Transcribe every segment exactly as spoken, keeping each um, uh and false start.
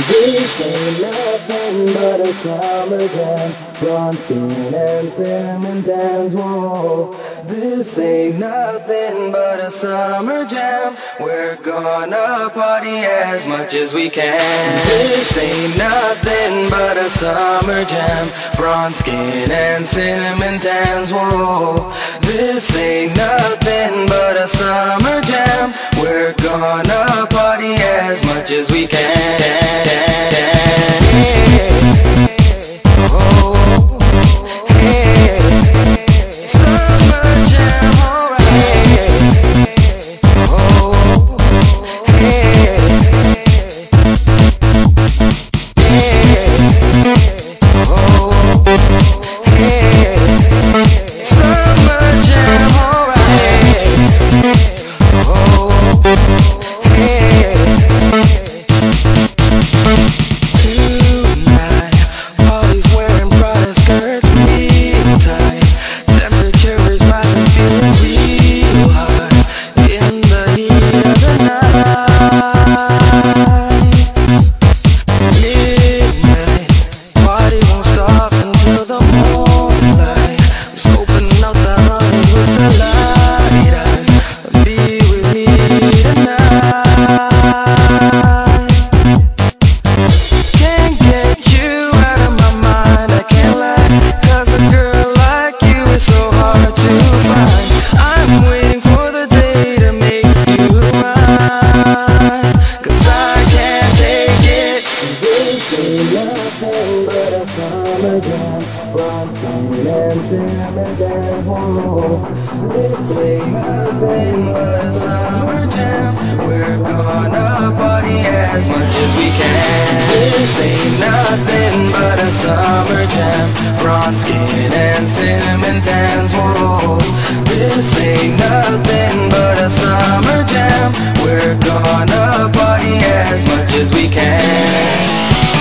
This ain't nothing but a summer jam. Bronstein and cinnamon tans, whoa. This ain't nothing but a summer jam. We're gonna party as much as we can. This ain't nothing but a summer jam. Bronze skin and cinnamon tans, whoa. This ain't nothing but a summer jam. We're gonna party as much as we can. This ain't nothing but a summer jam. We're gonna party as much as we can. This ain't nothing but a summer jam. Bronze skin and cinnamon tans, whoa. This ain't nothing but a summer jam. We're gonna party as much as we can.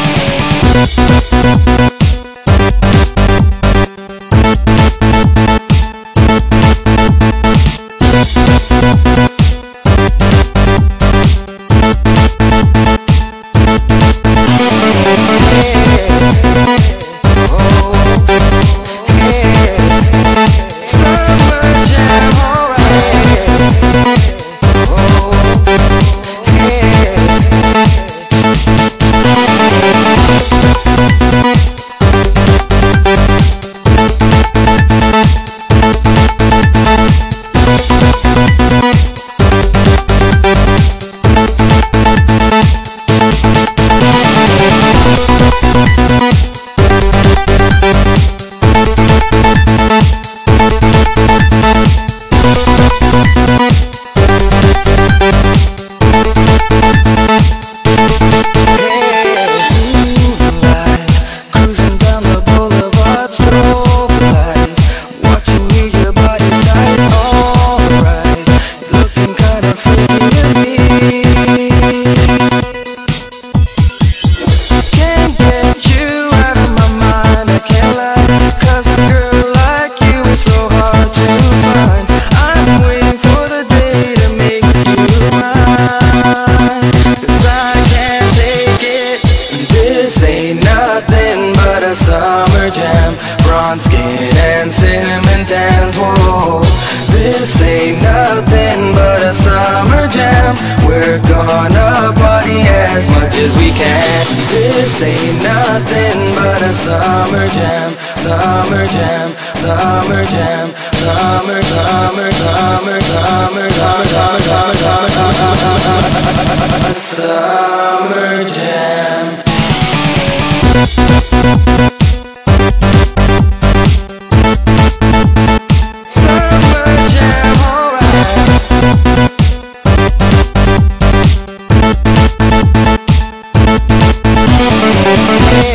Summer jam, bronze skin and cinnamon tans, whoa. This ain't nothing but a summer jam. We're gonna party as much as we can. This ain't nothing but a summer jam. Summer jam, summer jam, summer, summer, summer, summer, summer, summer, summer, summer, summer jam. Yeah.